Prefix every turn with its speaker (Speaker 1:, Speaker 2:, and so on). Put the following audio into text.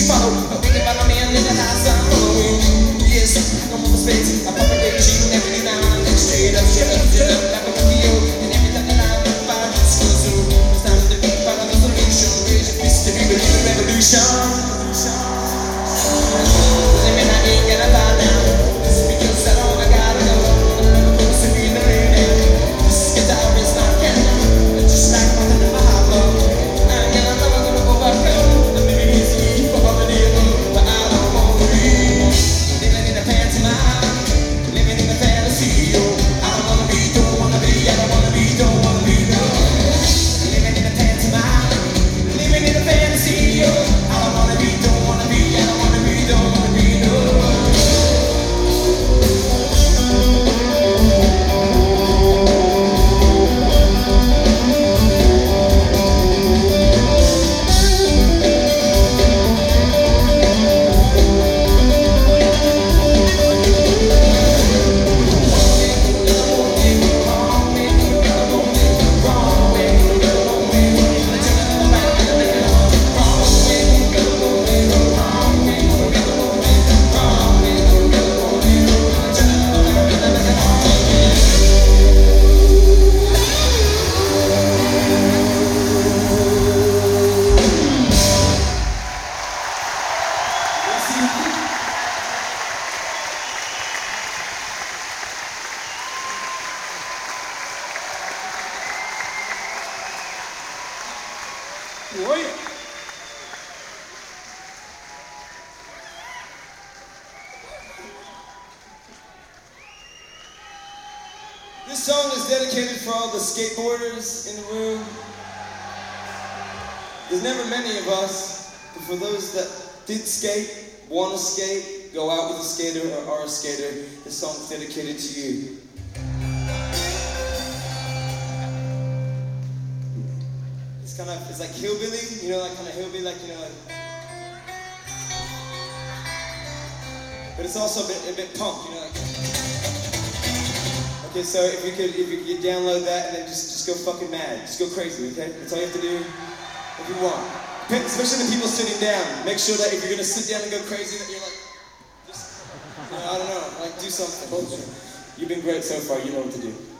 Speaker 1: follow. I'm thinking about my man living outside following. Yes, I'm on the space. I pop a regime every now and then. Straight up, like a Tokyo. And every time that I find it's so it's time to be part of the solution. Raise your fist to be the new revolution. Living, I ain't gonna lie now. Just because I know I gotta go. I'm supposed to be the lady. This guitar is not canon. Just like my heart in my hollow. I'm never gonna overcome. The living is easy for all the devil. But I don't want to be living in a pantomime. Living in a fantasy. I don't wanna be, don't wanna be. I don't wanna be, don't wanna be. No. Living in a pantomime. Living in a fantasy. I don't wanna be, don't wanna be. I don't wanna be, don't wanna be. No. This song is dedicated for all the skateboarders in the room. There's never many of us, but for those that did skate, want to skate, go out with a skater or are a skater, this song is dedicated to you. It's like hillbilly, you know, like kind of hillbilly, like, you know, like. But it's also a bit punk, you know, like. Okay, so if you could download that and then just go fucking mad, just go crazy, okay? That's all you have to do if you want. Especially the people sitting down. Make sure that if you're gonna sit down and go crazy, that you're like, just, you know, I don't know, like do something. You've been great so far. You know what to do.